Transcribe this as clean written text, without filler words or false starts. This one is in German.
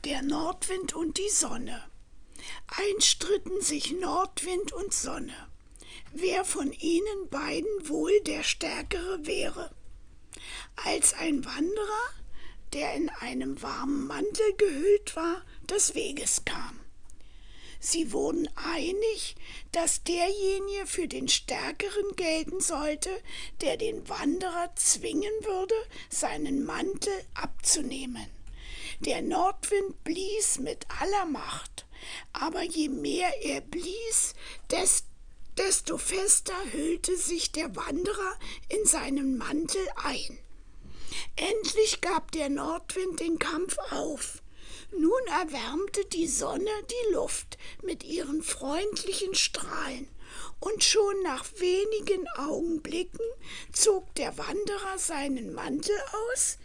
Der Nordwind und die Sonne. Einst stritten sich Nordwind und Sonne, wer von ihnen beiden wohl der Stärkere wäre. Als ein Wanderer, der in einem warmen Mantel gehüllt war, des Weges kam. Sie wurden einig, dass derjenige für den Stärkeren gelten sollte, der den Wanderer zwingen würde, seinen Mantel abzunehmen. Der Nordwind blies mit aller Macht, aber je mehr er blies, desto fester hüllte sich der Wanderer in seinen Mantel ein. Endlich gab der Nordwind den Kampf auf. Nun erwärmte die Sonne die Luft mit ihren freundlichen Strahlen, und schon nach wenigen Augenblicken zog der Wanderer seinen Mantel aus,